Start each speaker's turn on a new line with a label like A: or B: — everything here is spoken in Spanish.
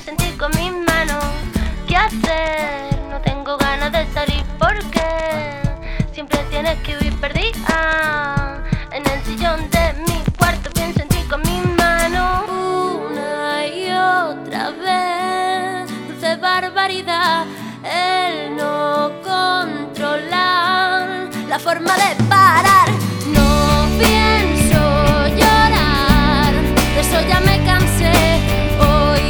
A: pienso en ti con mis manos. ¿Qué hacer? No tengo ganas de salir porque siempre tienes que vivir perdida en el sillón de mi cuarto. Pienso en ti con mis manos una y otra vez. Dulce barbaridad, el no controlar la forma de parar.